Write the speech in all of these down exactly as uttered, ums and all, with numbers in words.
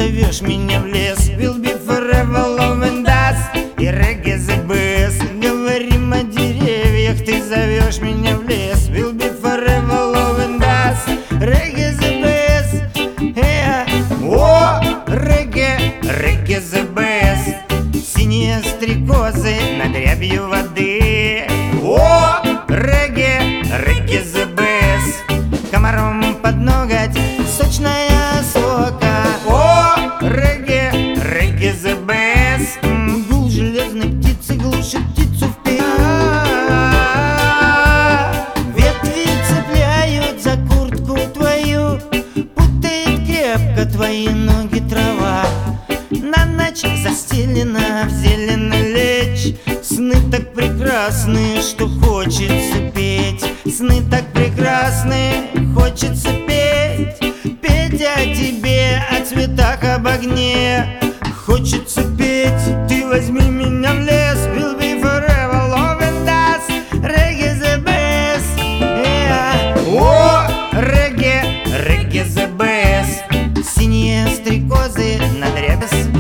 зовешь меня в лес. We'll be forever loving us и reggae the best. Говорим о деревьях, ты зовешь меня в лес. We'll be forever loving us, reggae the best. Yeah. О, reggae, reggae the best. Синие стрекозы над рябью воды. О, reggae, reggae the best. Комаром под ноготь сочная сока. О, reggae, reggae the best. Гул железной птицы глушит птицу в песню. Ветви цепляют за куртку твою, путает крепко твои ноги трава. На ночь застелена в зелено лечь. Сны так прекрасны, что хочется петь. Сны так прекрасны, хочется петь. Петь о тебе, о цветах, об огне. Хочется петь, ты возьми меня в лес. We'll be forever loving us, reggae the best. Yeah. О, reggae, reggae the best. Синие стрекозы над рябью.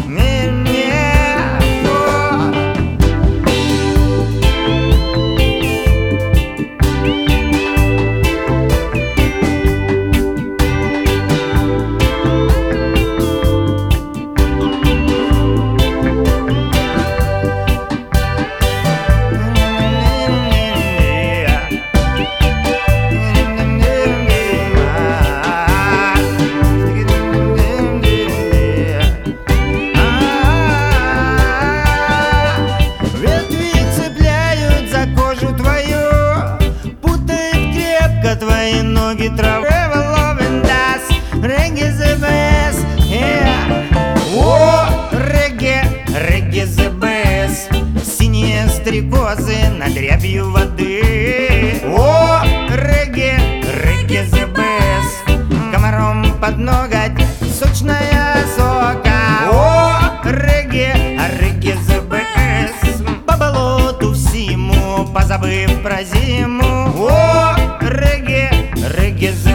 Твои ноги трава. Loving us, reggae the best. Yeah. О, reggae, reggae the best. Синие стрекозы над рябью воды. О, reggae, reggae the best. Комаром под ноготь сочная сока. О, reggae, reggae the best. По болоту всему, позабыв про зиму. О, reggae, reggae the